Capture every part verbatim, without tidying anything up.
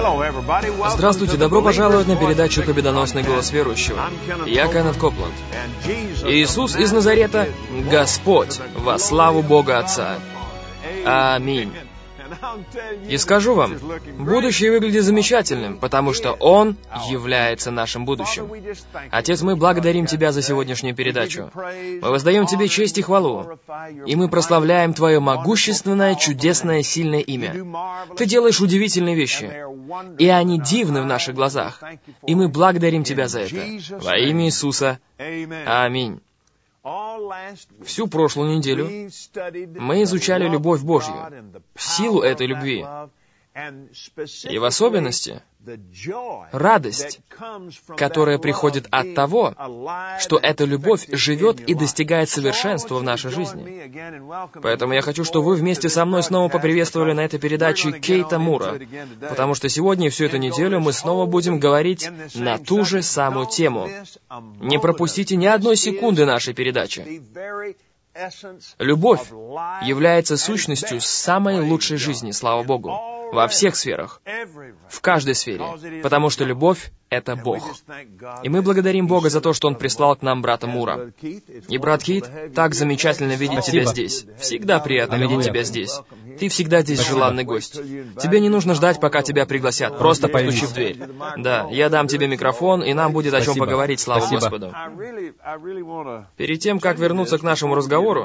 Здравствуйте, добро пожаловать на передачу «Победоносный голос верующего». Я Кеннет Копланд. Иисус из Назарета — Господь, во славу Бога Отца. Аминь. И скажу вам, будущее выглядит замечательным, потому что Он является нашим будущим. Отец, мы благодарим Тебя за сегодняшнюю передачу. Мы воздаем Тебе честь и хвалу. И мы прославляем Твое могущественное, чудесное, сильное имя. Ты делаешь удивительные вещи. И они дивны в наших глазах. И мы благодарим Тебя за это. Во имя Иисуса. Аминь. Всю прошлую неделю мы изучали любовь Божью, силу этой любви, и в особенности радость, которая приходит от того, что эта любовь живет и достигает совершенства в нашей жизни. Поэтому я хочу, чтобы вы вместе со мной снова поприветствовали на этой передаче Кейта Мура, потому что сегодня и всю эту неделю мы снова будем говорить на ту же самую тему. Не пропустите ни одной секунды нашей передачи. Любовь является сущностью самой лучшей жизни, слава Богу, во всех сферах, в каждой сфере, потому что любовь — это Бог. И мы благодарим Бога за то, что Он прислал к нам брата Мура. И, брат Кит, так замечательно видеть Спасибо. тебя здесь. Всегда приятно видеть тебя здесь. Ты всегда здесь желанный гость. Тебе не нужно ждать, пока тебя пригласят, просто постучи в дверь. Да, я дам тебе микрофон, и нам будет о чем Спасибо. поговорить, слава Спасибо. Господу. Перед тем, как вернуться к нашему разговору,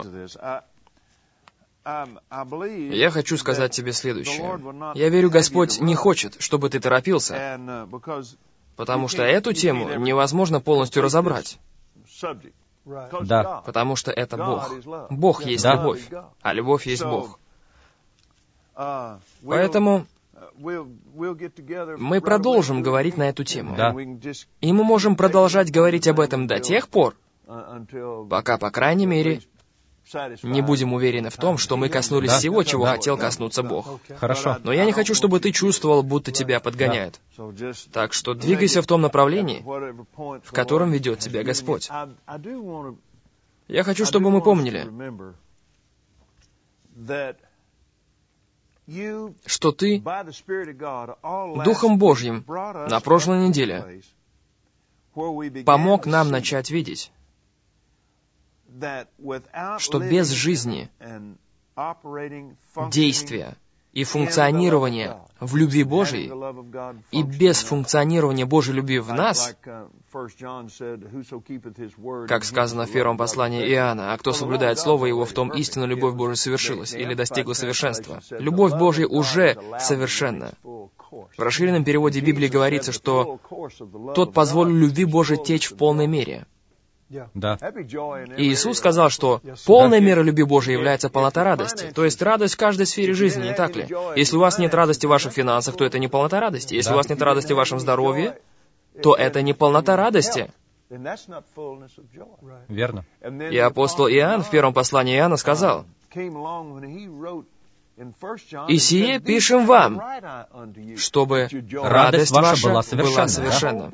я хочу сказать тебе следующее. Я верю, Господь не хочет, чтобы ты торопился, потому что эту тему невозможно полностью разобрать. Да. Потому что это Бог. Бог есть Да. любовь, а любовь есть Бог. Поэтому мы продолжим говорить на эту тему. Да. И мы можем продолжать говорить об этом до тех пор, пока, по крайней мере, не будем уверены в том, что мы коснулись Да. всего, чего Да. хотел коснуться Бог. Хорошо. Но я не хочу, чтобы ты чувствовал, будто тебя подгоняют. Так что двигайся в том направлении, в котором ведет тебя Господь. Я хочу, чтобы мы помнили, что ты Духом Божьим на прошлой неделе помог нам начать видеть, что без жизни, действия и функционирования в любви Божией и без функционирования Божьей любви в нас, как сказано в первом послании Иоанна, «А кто соблюдает Слово Его, в том истинно любовь Божия совершилась» или достигла совершенства. Любовь Божья уже совершенна. В расширенном переводе Библии говорится, что «тот позволил любви Божией течь в полной мере». Да. И Иисус сказал, что полная мера любви Божией является полнота радости. То есть радость в каждой сфере жизни, не так ли? Если у вас нет радости в ваших финансах, то это не полнота радости. Если у вас нет радости в вашем здоровье, то это не полнота радости. Верно. И апостол Иоанн в первом послании Иоанна сказал: «И сие пишем вам, чтобы радость ваша была совершенна».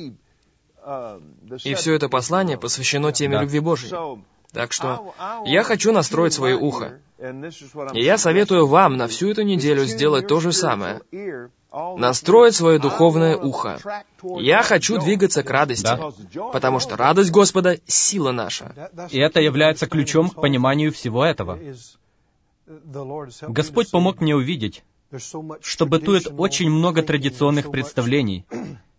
И все это послание посвящено теме Да. любви Божьей. Так что я хочу настроить свое ухо. И я советую вам на всю эту неделю сделать то же самое. Настроить свое духовное ухо. Я хочу двигаться к радости, Да. потому что радость Господа — сила наша. И это является ключом к пониманию всего этого. Господь помог мне увидеть, что бытует очень много традиционных представлений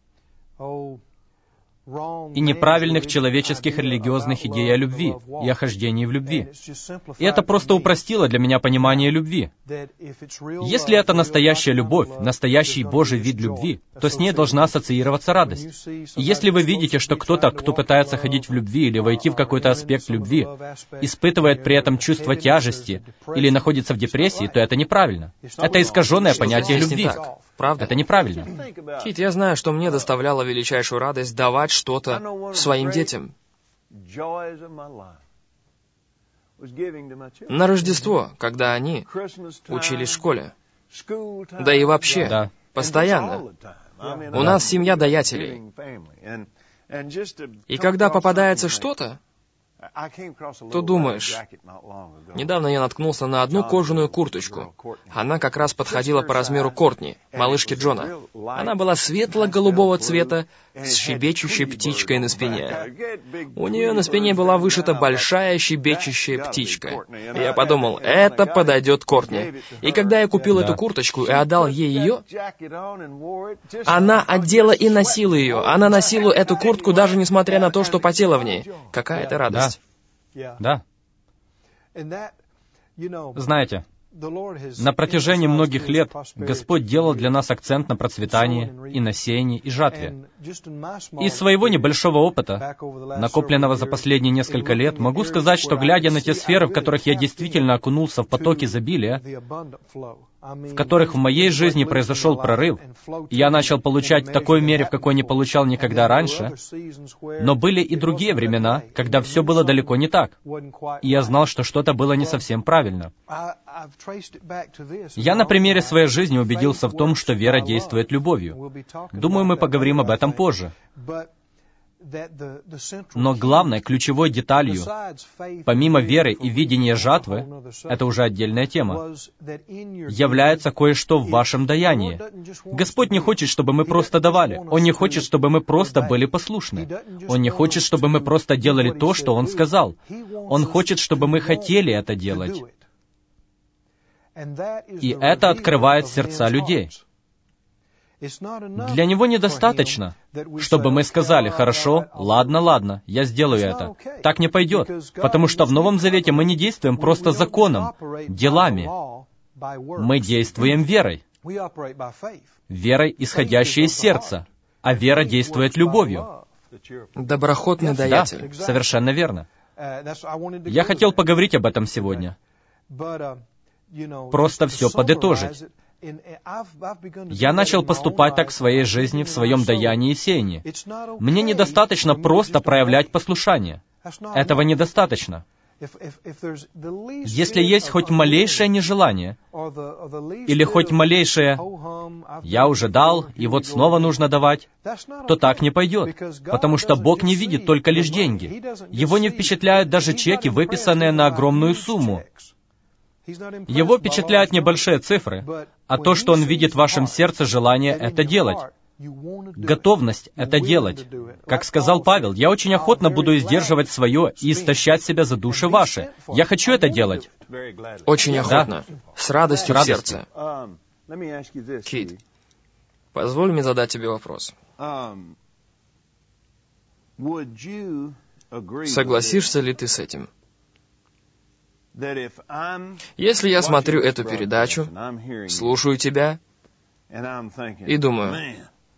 и неправильных человеческих религиозных идей о любви и о хождении в любви. И это просто упростило для меня понимание любви. Если это настоящая любовь, настоящий Божий вид любви, то с ней должна ассоциироваться радость. И если вы видите, что кто-то, кто пытается ходить в любви или войти в какой-то аспект любви, испытывает при этом чувство тяжести или находится в депрессии, то это неправильно. Это искаженное понятие Здесь не любви. так, правда? Это неправильно. Кит, я знаю, что мне доставляло величайшую радость давать что-то своим детям. На Рождество, когда они учились в школе. Да и вообще, Да. постоянно. У нас семья даятелей. И когда попадается что-то, то думаешь, недавно я наткнулся на одну кожаную курточку. Она как раз подходила по размеру Кортни, малышки Джона. Она была светло-голубого цвета, с щебечущей птичкой на спине. У нее на спине была вышита большая щебечущая птичка. Я подумал, это подойдет Кортни. И когда я купил эту курточку и отдал ей ее, она одела и носила ее. Она носила эту куртку, даже несмотря на то, что потела в ней. Какая это радость. Да. Знаете, на протяжении многих лет Господь делал для нас акцент на процветании и на сеянии и жатве. Из своего небольшого опыта, накопленного за последние несколько лет, могу сказать, что глядя на те сферы, в которых я действительно окунулся в поток изобилия, в которых в моей жизни произошел прорыв, и я начал получать в такой мере, в какой не получал никогда раньше, но были и другие времена, когда все было далеко не так, и я знал, что что-то было не совсем правильно. Я на примере своей жизни убедился в том, что вера действует любовью. Думаю, мы поговорим об этом позже. Но главной, ключевой деталью, помимо веры и видения жатвы, это уже отдельная тема, является кое-что в вашем даянии. Господь не хочет, чтобы мы просто давали. Он не хочет, чтобы мы просто были послушны. Он не хочет, чтобы мы просто делали то, что Он сказал. Он хочет, чтобы мы хотели это делать. И это открывает сердца людей. Для Него недостаточно, чтобы мы сказали, хорошо, ладно, ладно, я сделаю это. Так не пойдет, потому что в Новом Завете мы не действуем просто законом, делами. Мы действуем верой. Верой, исходящей из сердца. А вера действует любовью. Доброхотный даятель. Да, совершенно верно. Я хотел поговорить об этом сегодня. Просто все подытожить. Я начал поступать так в своей жизни, в своем даянии и сеянии. Мне недостаточно просто проявлять послушание. Этого недостаточно. Если есть хоть малейшее нежелание, или хоть малейшее «я уже дал, и вот снова нужно давать», то так не пойдет, потому что Бог не видит только лишь деньги. Его не впечатляют даже чеки, выписанные на огромную сумму. Его впечатляют небольшие цифры, а то, что Он видит в вашем сердце желание это делать. Готовность это делать. Как сказал Павел, я очень охотно буду сдерживать свое и истощать себя за души ваши. Я хочу это делать. Очень охотно. Да. С радостью С в сердце. Кит, позволь мне задать тебе вопрос. Согласишься ли ты с этим? Если я смотрю эту передачу, слушаю тебя и думаю,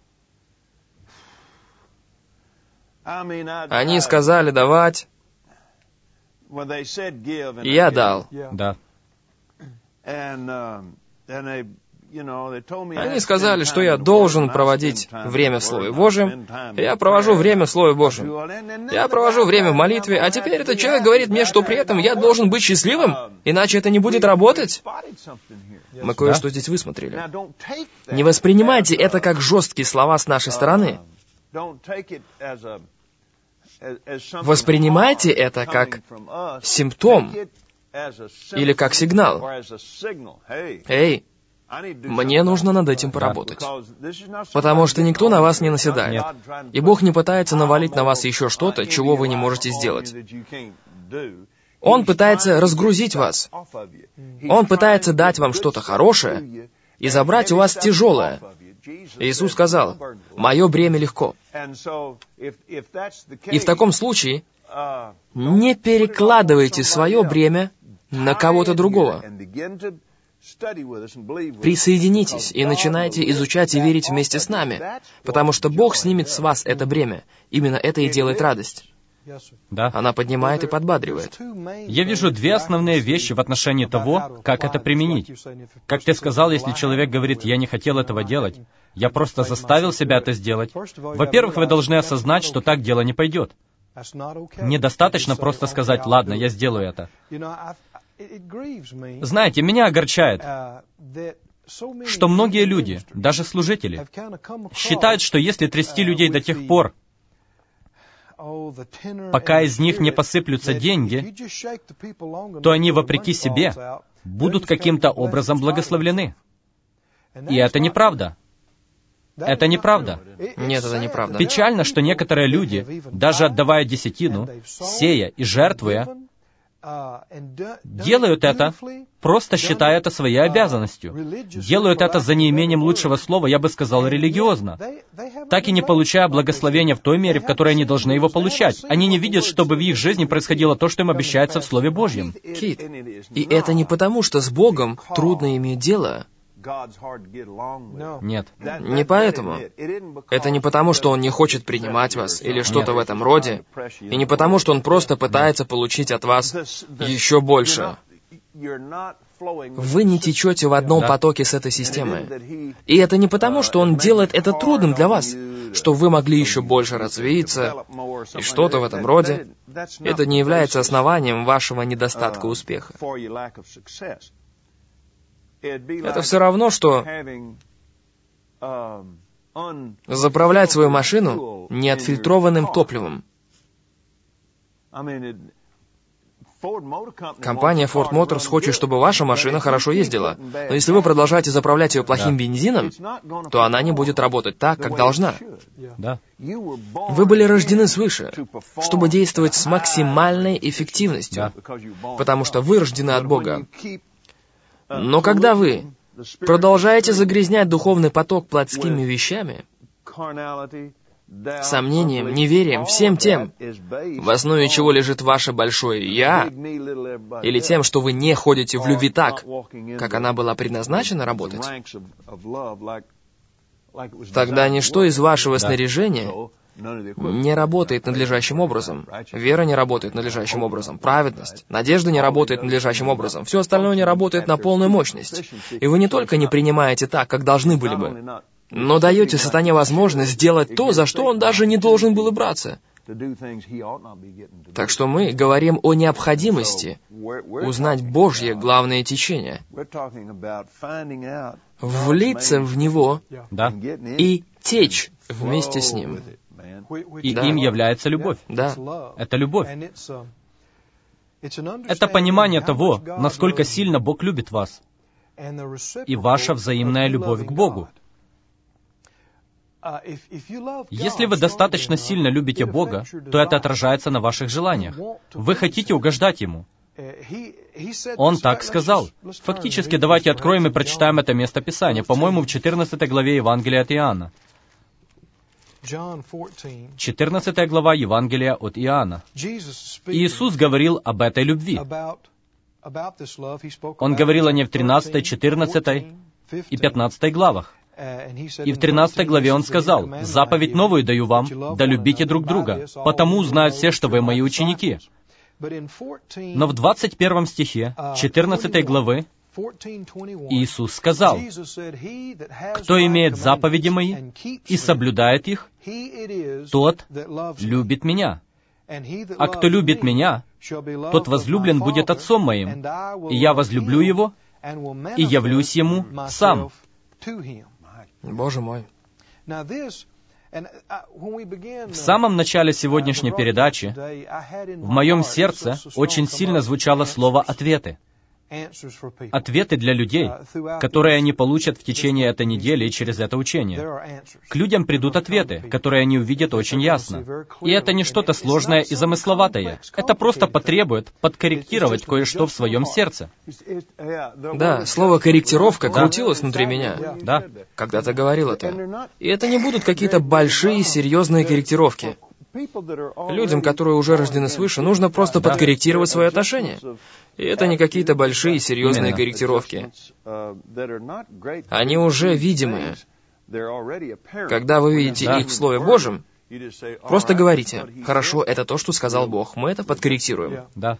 они сказали давать, и я дал. Да. Они сказали, что я должен проводить время в Слове Божьем. Я провожу время в Слове Божьем. Я провожу время в молитве, а теперь этот человек говорит мне, что при этом я должен быть счастливым, иначе это не будет работать. Мы кое-что да? здесь высмотрели. Не воспринимайте это как жесткие слова с нашей стороны. Воспринимайте это как симптом или как сигнал. Эй, мне нужно над этим поработать. Потому что никто на вас не наседает. Нет. И Бог не пытается навалить на вас еще что-то, чего вы не можете сделать. Он пытается разгрузить вас. Он пытается дать вам что-то хорошее и забрать у вас тяжелое. Иисус сказал, «Мое бремя легко». И в таком случае не перекладывайте свое бремя на кого-то другого. Присоединитесь и начинайте изучать и верить вместе с нами, потому что Бог снимет с вас это бремя. Именно это и делает радость. Да. Она поднимает и подбадривает. Я вижу две основные вещи в отношении того, как это применить. Как ты сказал, если человек говорит, «Я не хотел этого делать», я просто заставил себя это сделать. Во-первых, вы должны осознать, что так дело не пойдет. Недостаточно просто сказать, «Ладно, я сделаю это». Знаете, меня огорчает, что многие люди, даже служители, считают, что если трясти людей до тех пор, Пока из них не посыплются деньги, то они, вопреки себе, будут каким-то образом благословлены. И это неправда. Это неправда. Нет, это неправда. Печально, что некоторые люди, даже отдавая десятину, сея и жертвуя, делают это, просто считая это своей обязанностью. Делают это за неимением лучшего слова, я бы сказал, религиозно. Так и не получая благословения в той мере, в которой они должны его получать. Они не видят, чтобы в их жизни происходило то, что им обещается в Слове Божьем. Кит, и это не потому, что с Богом трудно иметь дело. Нет. Не поэтому. Это не потому, что Он не хочет принимать вас, или что-то в этом роде, и не потому, что Он просто пытается получить от вас еще больше. Вы не течете в одном Да. потоке с этой системой. И это не потому, что Он делает это трудным для вас, что вы могли еще больше развиться, и что-то в этом роде. Это не является основанием вашего недостатка успеха. Это все равно, что заправлять свою машину неотфильтрованным топливом. Компания Ford Motors хочет, чтобы ваша машина хорошо ездила. Но если вы продолжаете заправлять ее плохим Да. бензином, то она не будет работать так, как должна. Да. Вы были рождены свыше, чтобы действовать с максимальной эффективностью, потому что вы рождены от Бога. Но когда вы продолжаете загрязнять духовный поток плотскими вещами, сомнением, неверием, всем тем, в основе чего лежит ваше большое «я», или тем, что вы не ходите в любви так, как она была предназначена работать, тогда ничто из вашего снаряжения не работает надлежащим образом. Вера не работает надлежащим образом. Праведность, надежда не работает надлежащим образом. Все остальное не работает на полную мощность. И вы не только не принимаете так, как должны были бы, но даете сатане возможность сделать то, за что он даже не должен был и браться. Так что мы говорим о необходимости узнать Божье главное течение, влиться в него Да. и течь вместе с ним. И Да. им является любовь. Да. Это любовь. Это понимание того, насколько сильно Бог любит вас, и ваша взаимная любовь к Богу. Если вы достаточно сильно любите Бога, то это отражается на ваших желаниях. Вы хотите угождать Ему. Он так сказал. Фактически, давайте откроем и прочитаем это место Писания, по-моему, в четырнадцатой главе Евангелия от Иоанна. четырнадцатая глава Евангелия от Иоанна. Иисус говорил об этой любви. Он говорил о ней в тринадцатой, четырнадцатой и пятнадцатой главах. И в тринадцатой главе Он сказал: «Заповедь новую даю вам, да любите друг друга, потому узнают все, что вы мои ученики». Но в двадцать первом стихе четырнадцатой главы Иисус сказал: «Кто имеет заповеди мои и соблюдает их, тот любит меня. А кто любит меня, тот возлюблен будет Отцом моим, и я возлюблю его и явлюсь ему сам». Боже мой. В самом начале сегодняшней передачи в моем сердце очень сильно звучало слово «ответы». Ответы для людей, которые они получат в течение этой недели и через это учение. К людям придут ответы, которые они увидят очень ясно. И это не что-то сложное и замысловатое. Это просто потребует подкорректировать кое-что в своем сердце. Да, слово «корректировка» крутилось внутри меня, Да. когда ты говорил это. И это не будут какие-то большие, серьезные корректировки. Людям, которые уже рождены свыше, нужно просто подкорректировать свое отношение. И это не какие-то большие, серьезные Именно. корректировки. Они уже видимые. Когда вы видите Да. их в Слове Божьем, просто говорите: «Хорошо, это то, что сказал Бог, мы это подкорректируем». Да.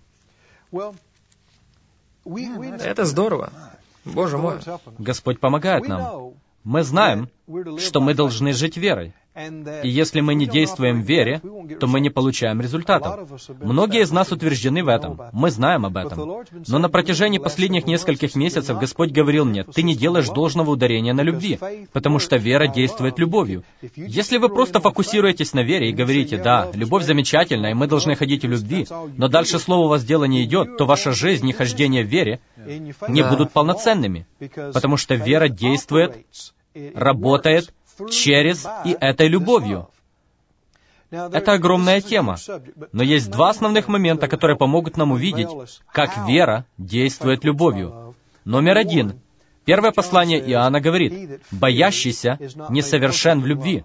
Это здорово. Боже мой. Господь помогает нам. Мы знаем, что мы должны жить верой. И если мы не действуем в вере, то мы не получаем результатов. Многие из нас утверждены в этом. Мы знаем об этом. Но на протяжении последних нескольких месяцев Господь говорил мне: ты не делаешь должного ударения на любви, потому что вера действует любовью. Если вы просто фокусируетесь на вере и говорите: да, любовь замечательна, и мы должны ходить в любви, но дальше слово у вас дело не идет, то ваша жизнь и хождение в вере не будут полноценными, потому что вера действует, работает через и этой любовью. Это огромная тема. Но есть два основных момента, которые помогут нам увидеть, как вера действует любовью. Номер один. Первое послание Иоанна говорит: «Боящийся несовершен в любви».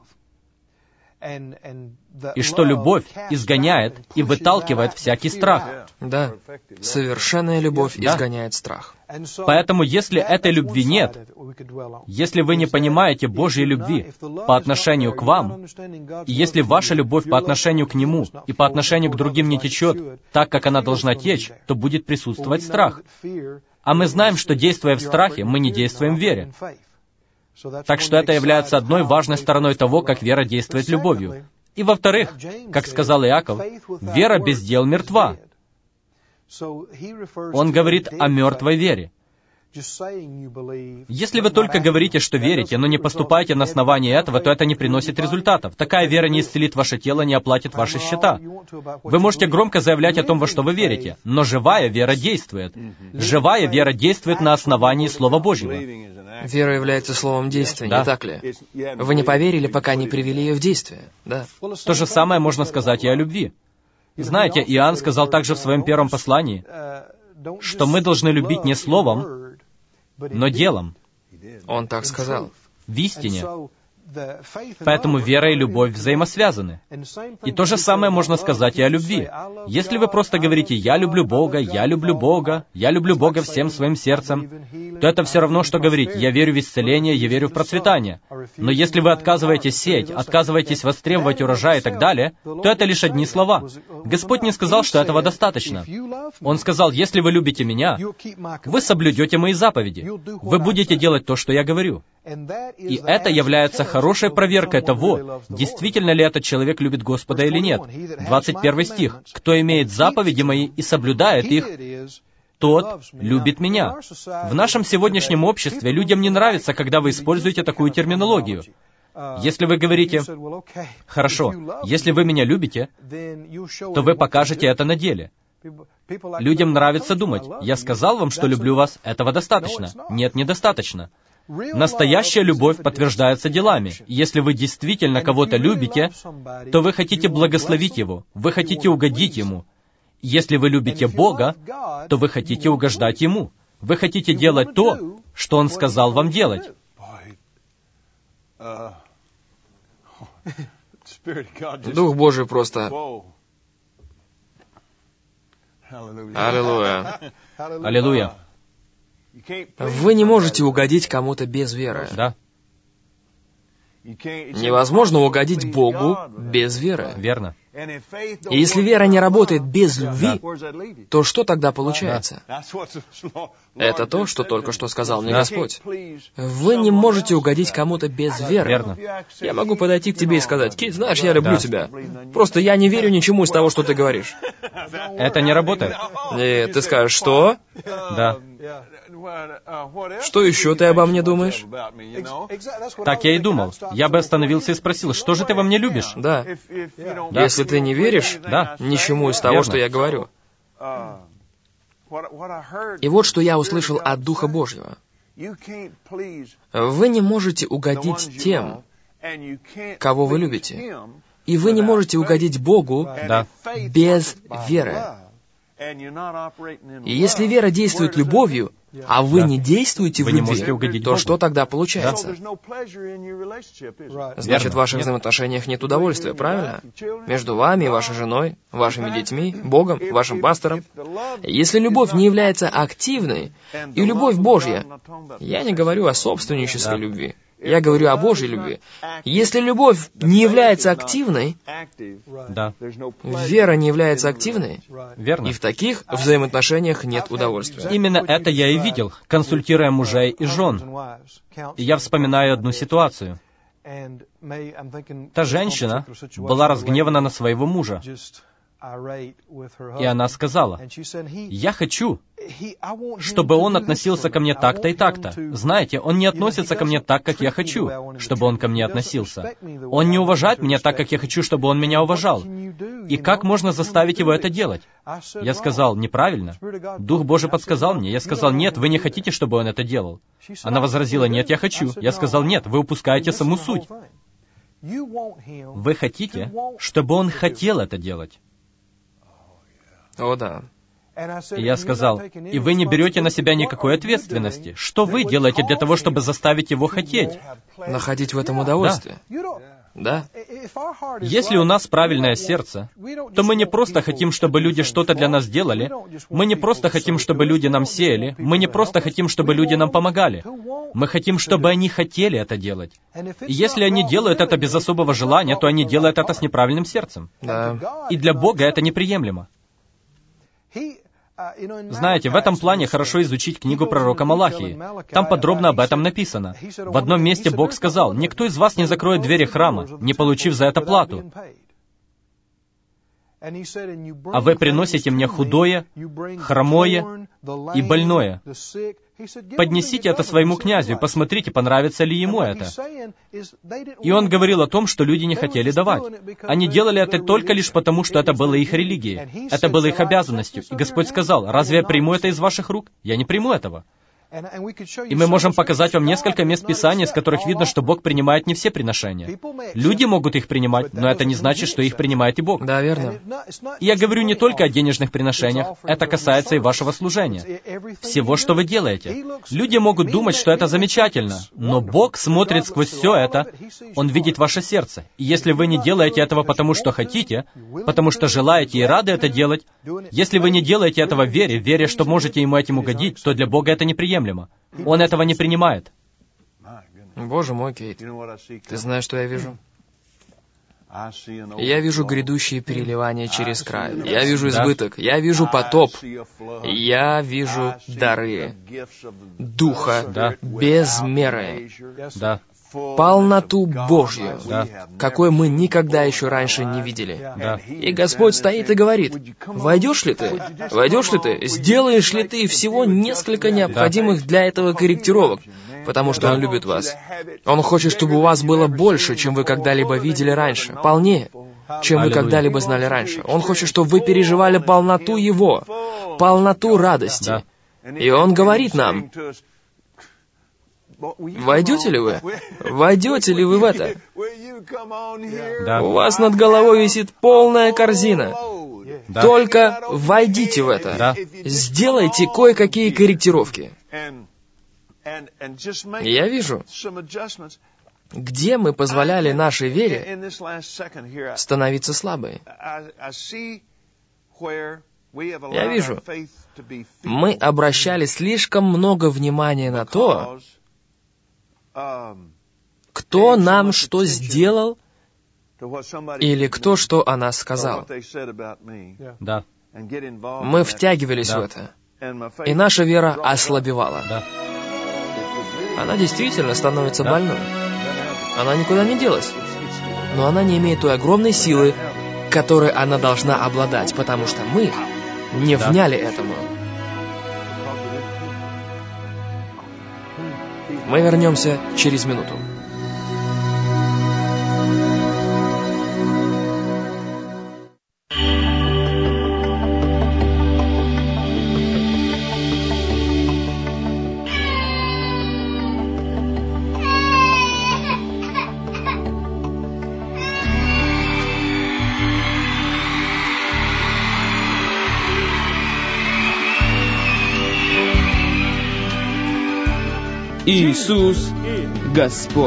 И что любовь изгоняет и выталкивает всякий страх. Да, совершенная любовь Да. изгоняет страх. Поэтому, если этой любви нет, если вы не понимаете Божьей любви по отношению к вам, и если ваша любовь по отношению к Нему и по отношению к другим не течет так, как она должна течь, то будет присутствовать страх. А мы знаем, что, действуя в страхе, мы не действуем в вере. Так что это является одной важной стороной того, как вера действует любовью. И во-вторых, как сказал Иаков, вера без дел мертва. Он говорит о мертвой вере. Если вы только говорите, что верите, но не поступаете на основании этого, то это не приносит результатов. Такая вера не исцелит ваше тело, не оплатит ваши счета. Вы можете громко заявлять о том, во что вы верите, но живая вера действует. Живая вера действует на основании Слова Божьего. Вера является словом действия, Да. не так ли? Вы не поверили, пока не привели ее в действие. Да. То же самое можно сказать и о любви. Знаете, Иоанн сказал также в своем первом послании, что мы должны любить не словом, но делом, Он так сказал. в истине. Поэтому вера и любовь взаимосвязаны. И то же самое можно сказать и о любви. Если вы просто говорите «я люблю Бога», «я люблю Бога», «я люблю Бога всем своим сердцем», то это все равно, что говорить «я верю в исцеление», «я верю в процветание». Но если вы отказываетесь сеять, отказываетесь востребовать урожай и так далее, то это лишь одни слова. Господь не сказал, что этого достаточно. Он сказал: «Если вы любите Меня, вы соблюдете Мои заповеди. Вы будете делать то, что Я говорю». И это является хорошей проверкой того, действительно ли этот человек любит Господа или нет. двадцать первый стих. «Кто имеет заповеди Мои и соблюдает их, тот любит Меня». В нашем сегодняшнем обществе людям не нравится, когда вы используете такую терминологию. Если вы говорите: «Хорошо, если вы Меня любите, то вы покажете это на деле». Людям нравится думать: «Я сказал вам, что люблю вас, этого достаточно». Нет, недостаточно. Настоящая любовь подтверждается делами. Если вы действительно кого-то любите, то вы хотите благословить его, вы хотите угодить ему. Если вы любите Бога, то вы хотите угождать Ему. Вы хотите делать то, что Он сказал вам делать. Дух Божий просто... Аллилуйя. Аллилуйя. Вы не можете угодить кому-то без веры. Да, Невозможно угодить Богу без веры. верно. И если вера не работает без любви, то что тогда получается? Это то, что только что сказал мне Да. Господь. Вы не можете угодить кому-то без веры. Верно. Я могу подойти к тебе и сказать: «Кит, знаешь, я люблю Да. тебя. Просто я не верю ничему из того, что ты говоришь». Это не работает. И ты скажешь: «Что? Да. Что еще ты обо мне думаешь?» Так я и думал. Я бы остановился и спросил: что же ты во мне любишь? Да. Если ты не веришь Да. ничему из того, Верно. что я говорю. И вот что я услышал от Духа Божьего. Вы не можете угодить тем, кого вы любите. И вы не можете угодить Богу Да. без веры. И если вера действует любовью, а вы Да. не действуете в Вы не любви, можете угодить то Богу. что тогда получается? Значит, Верно. в ваших взаимоотношениях нет удовольствия, правильно? Между вами и вашей женой, вашими детьми, Богом, вашим пастором. Если любовь не является активной, и любовь Божья, я не говорю о собственнической Да. любви, я говорю о Божьей любви. Если любовь не является активной, Да. вера не является активной, Верно. и в таких взаимоотношениях нет удовольствия. Именно это я и видел, консультируя мужей и жен. И я вспоминаю одну ситуацию. Та женщина была разгневана на своего мужа, и она сказала: «Я хочу, чтобы он относился ко мне так-то и так-то. Знаете, он не относится ко мне так, как я хочу, чтобы он ко мне относился. Он не уважает меня так, как я хочу, чтобы он меня уважал. И как можно заставить его это делать?» Я сказал: «Неправильно. Дух Божий подсказал мне». Я сказал: «Нет, вы не хотите, чтобы он это делал». Она возразила: «Нет, я хочу». Я сказал: «Нет, вы упускаете саму суть. Вы хотите, чтобы он хотел это делать». О, да. И я сказал: «И вы не берете на себя никакой ответственности. Что вы делаете для того, чтобы заставить его хотеть?» Находить в этом удовольствие. Да. Если у нас правильное сердце, то мы не просто хотим, чтобы люди что-то для нас делали, мы не просто хотим, чтобы люди нам сеяли, мы не просто хотим, чтобы люди нам помогали. Мы хотим, чтобы они хотели это делать. И если они делают это без особого желания, то они делают это с неправильным сердцем. Да. И для Бога это неприемлемо. Знаете, в этом плане хорошо изучить книгу пророка Малахии. Там подробно об этом написано. В одном месте Бог сказал: «Никто из вас не закроет двери храма, не получив за это плату. А вы приносите мне худое, хромое и больное. Поднесите это своему князю, посмотрите, понравится ли ему это». И он говорил о том, что люди не хотели давать. Они делали это только лишь потому, что это было их религией. Это было их обязанностью. И Господь сказал: «Разве я приму это из ваших рук? Я не приму этого». И мы можем показать вам несколько мест Писания, из которых видно, что Бог принимает не все приношения. Люди могут их принимать, но это не значит, что их принимает и Бог. Да, верно. И я говорю не только о денежных приношениях, это касается и вашего служения. Всего, что вы делаете. Люди могут думать, что это замечательно, но Бог смотрит сквозь все это, Он видит ваше сердце. И если вы не делаете этого потому, что хотите, потому что желаете и рады это делать, если вы не делаете этого в вере, веря, что можете Ему этим угодить, то для Бога это неприемлемо. Он этого не принимает. Боже мой, Кейт, ты знаешь, что я вижу? Я вижу грядущие переливания через край. Я вижу избыток. Я вижу потоп. Я вижу дары Духа Да. без меры. Да. Полноту Божью, Да. какой мы никогда еще раньше не видели. Да. И Господь стоит и говорит: «Войдешь ли ты? Войдешь ли ты? Сделаешь ли ты всего несколько необходимых для этого корректировок? Потому что Он любит вас. Он хочет, чтобы у вас было больше, чем вы когда-либо видели раньше. Полнее, чем вы Аллилуйя. когда-либо знали раньше. Он хочет, чтобы вы переживали полноту Его, полноту радости. И Он говорит нам: войдете ли вы? Войдете ли вы в это? Да. У вас над головой висит полная корзина. Да. Только войдите в это. Да. Сделайте кое-какие корректировки. И я вижу, где мы позволяли нашей вере становиться слабой. Я вижу, мы обращали слишком много внимания на то, кто нам что сделал, или кто что о нас сказал. Да. Мы втягивались Да. в это, и наша вера ослабевала. Да. Она действительно становится Да. больной. Она никуда не делась. Но она не имеет той огромной силы, которой она должна обладать, потому что мы не Да. вняли этому. Мы вернемся через минуту. Иисус Господь.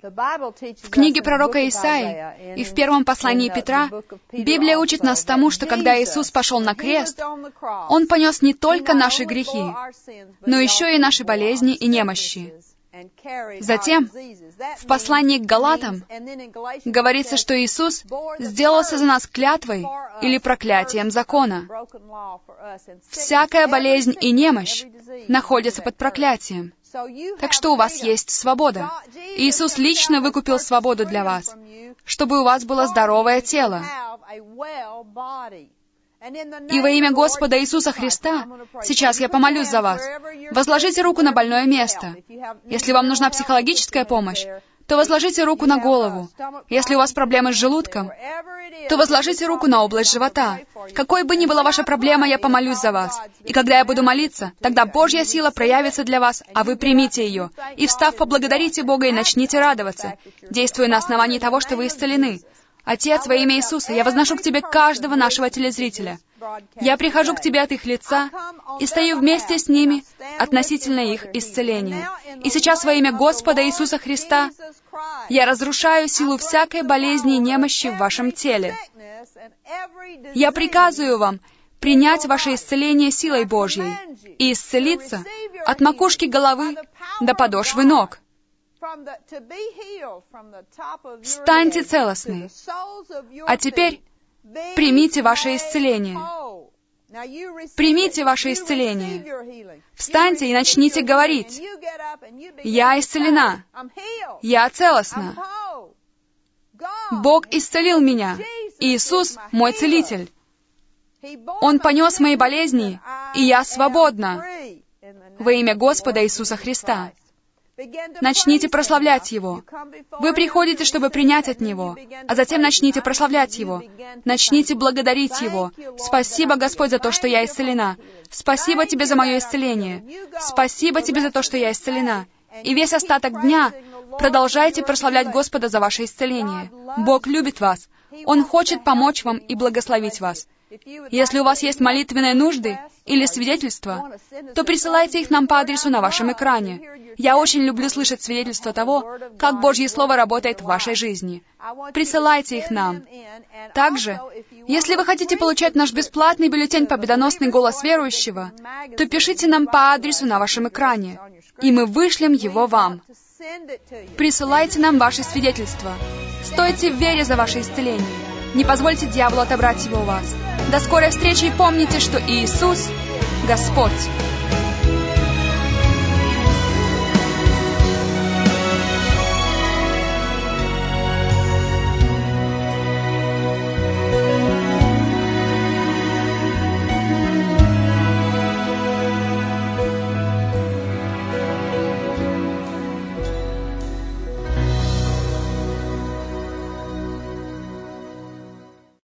В книге пророка Исаии и в первом послании Петра Библия учит нас тому, что когда Иисус пошел на крест, Он понес не только наши грехи, но еще и наши болезни и немощи. Затем, в послании к Галатам говорится, что Иисус сделался за нас клятвой или проклятием закона. Всякая болезнь и немощь находятся под проклятием. Так что у вас есть свобода. Иисус лично выкупил свободу для вас, чтобы у вас было здоровое тело. И во имя Господа Иисуса Христа, сейчас я помолюсь за вас. Возложите руку на больное место. Если вам нужна психологическая помощь, то возложите руку на голову. Если у вас проблемы с желудком, то возложите руку на область живота. Какой бы ни была ваша проблема, я помолюсь за вас. И когда я буду молиться, тогда Божья сила проявится для вас, а вы примите ее. И встав, поблагодарите Бога и начните радоваться, действуя на основании того, что вы исцелены. Отец, во имя Иисуса, я возношу к Тебе каждого нашего телезрителя. Я прихожу к Тебе от их лица и стою вместе с ними относительно их исцеления. И сейчас во имя Господа Иисуса Христа я разрушаю силу всякой болезни и немощи в вашем теле. Я приказываю вам принять ваше исцеление силой Божьей и исцелиться от макушки головы до подошвы ног. Станьте целостны. А теперь примите ваше исцеление. Примите ваше исцеление. Встаньте и начните говорить. Я исцелена. Я целостна. Бог исцелил меня. Иисус — мой целитель. Он понес мои болезни, и я свободна. Во имя Господа Иисуса Христа. Начните прославлять Его. Вы приходите, чтобы принять от Него, а затем начните прославлять Его. Начните благодарить Его. Спасибо, Господь, за то, что я исцелена. Спасибо Тебе за мое исцеление. Спасибо Тебе за то, что я исцелена. И весь остаток дня продолжайте прославлять Господа за ваше исцеление. Бог любит вас. Он хочет помочь вам и благословить вас. Если у вас есть молитвенные нужды или свидетельства, то присылайте их нам по адресу на вашем экране. Я очень люблю слышать свидетельства того, как Божье Слово работает в вашей жизни. Присылайте их нам. Также, если вы хотите получать наш бесплатный бюллетень «Победоносный голос верующего», то пишите нам по адресу на вашем экране, и мы вышлем его вам. Присылайте нам ваши свидетельства. Стойте в вере за ваше исцеление. Не позвольте дьяволу отобрать его у вас. До скорой встречи и помните, что Иисус — Господь.